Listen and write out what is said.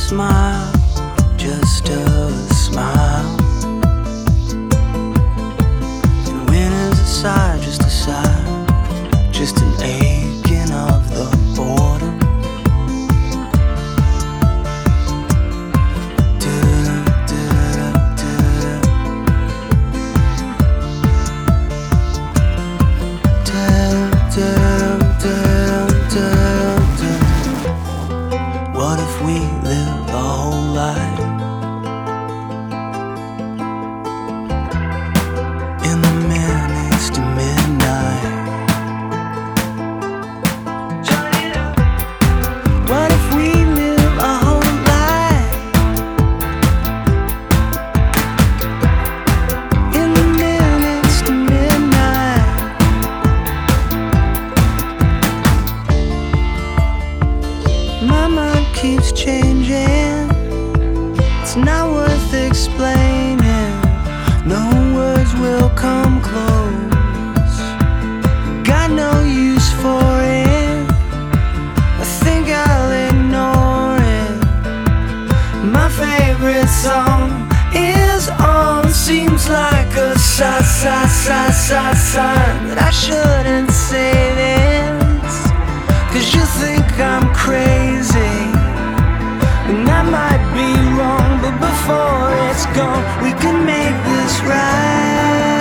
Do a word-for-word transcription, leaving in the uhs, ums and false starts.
smile, just a smile. And when is a sigh, just a sigh, just an aching of the boredom. What if we live a whole life in the minutes to midnight? What if we live a whole life in the minutes to midnight? My mind keeps changing, it's not worth explaining. No words will come close, got no use for it. I think I'll ignore it. My favorite song is on, seems like a sigh, sigh, sigh, sigh, sign that I shouldn't say this, 'cause you think I'm crazy, and I might be wrong, but before it's gone, we can make this right.